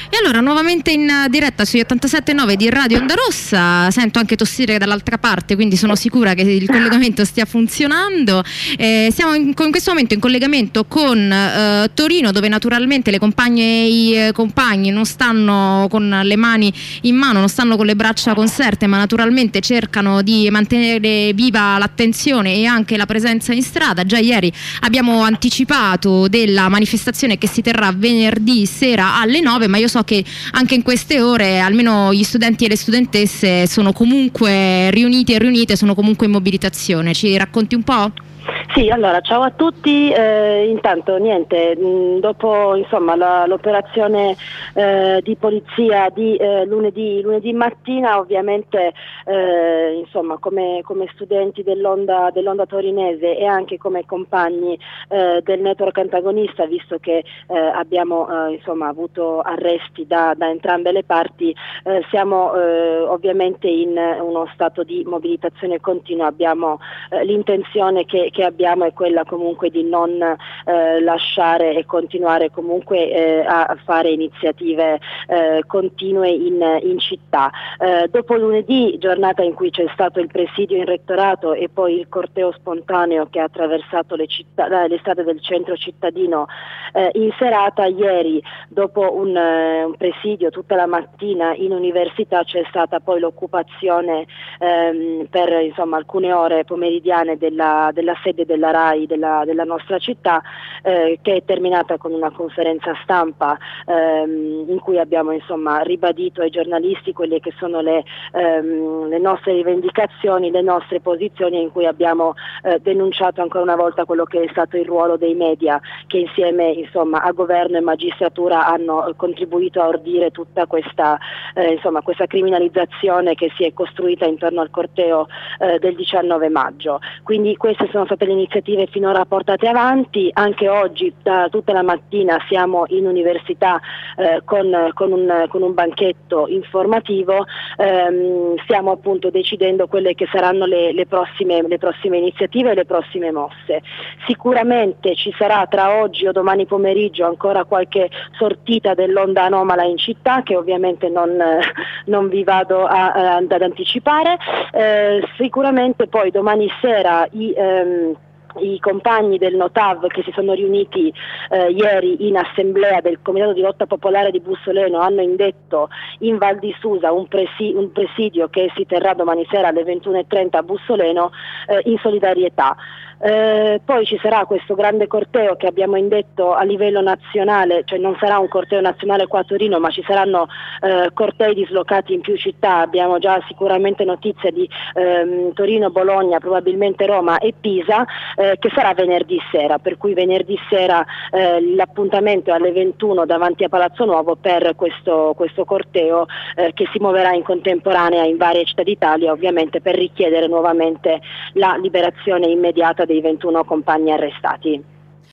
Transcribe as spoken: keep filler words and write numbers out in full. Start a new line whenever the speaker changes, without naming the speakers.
E allora nuovamente in diretta sugli ottantasette virgola nove di Radio Onda Rossa, sento anche tossire dall'altra parte, quindi sono sicura che il collegamento stia funzionando. Eh, siamo in, in questo momento in collegamento con eh, Torino, dove naturalmente le compagne e i eh, compagni non stanno con le mani in mano, non stanno con le braccia conserte, ma naturalmente cercano di mantenere viva l'attenzione e anche la presenza in strada. Già ieri abbiamo anticipato della manifestazione che si terrà venerdì sera alle nove, ma io so che anche in queste ore almeno gli studenti e le studentesse sono comunque riuniti e riunite, sono comunque in mobilitazione. Ci racconti un po'?
Sì, allora ciao a tutti, eh, intanto niente, mh, dopo insomma la, l'operazione eh, di polizia di eh, lunedì, lunedì mattina, ovviamente eh, insomma come, come studenti dell'Onda, dell'Onda torinese e anche come compagni eh, del network antagonista, visto che eh, abbiamo eh, insomma avuto arresti da, da entrambe le parti, eh, siamo eh, ovviamente in uno stato di mobilitazione continua, abbiamo eh, l'intenzione che, che abbiamo è quella comunque di non eh, lasciare e continuare comunque eh, a fare iniziative eh, continue in, in città. Eh, dopo lunedì, giornata in cui c'è stato il presidio in rettorato e poi il corteo spontaneo che ha attraversato le, città, le strade del centro cittadino eh, in serata, ieri dopo un, eh, un presidio tutta la mattina in università c'è stata poi l'occupazione ehm, per insomma alcune ore pomeridiane della, della sede della RAI della, della nostra città, eh, che è terminata con una conferenza stampa ehm, in cui abbiamo insomma ribadito ai giornalisti quelle che sono le, ehm, le nostre rivendicazioni, le nostre posizioni, in cui abbiamo eh, denunciato ancora una volta quello che è stato il ruolo dei media, che insieme insomma a governo e magistratura hanno contribuito a ordire tutta questa, eh, insomma, questa criminalizzazione che si è costruita intorno al corteo eh, del diciannove maggio. Quindi queste sono state le iniziative finora portate avanti. Anche oggi da tutta la mattina siamo in università eh, con, con, un, con un banchetto informativo, ehm, stiamo appunto decidendo quelle che saranno le, le, prossime, le prossime iniziative e le prossime mosse. Sicuramente ci sarà tra oggi o domani pomeriggio ancora qualche sortita dell'onda anomala in città, che ovviamente non, non vi vado a, a, ad anticipare. Eh, sicuramente poi domani sera i ehm, i compagni del Notav che si sono riuniti eh, ieri in assemblea del Comitato di Lotta Popolare di Bussoleno hanno indetto in Val di Susa un, presi- un presidio che si terrà domani sera alle ventuno e trenta a Bussoleno eh, in solidarietà. Eh, poi ci sarà questo grande corteo che abbiamo indetto a livello nazionale, cioè non sarà un corteo nazionale qua a Torino, ma ci saranno eh, cortei dislocati in più città. Abbiamo già sicuramente notizie di ehm, Torino, Bologna, probabilmente Roma e Pisa, eh, che sarà venerdì sera, per cui venerdì sera eh, l'appuntamento è alle ventuno davanti a Palazzo Nuovo per questo, questo corteo eh, che si muoverà in contemporanea in varie città d'Italia, ovviamente per richiedere nuovamente la liberazione immediata dei ventuno compagni arrestati.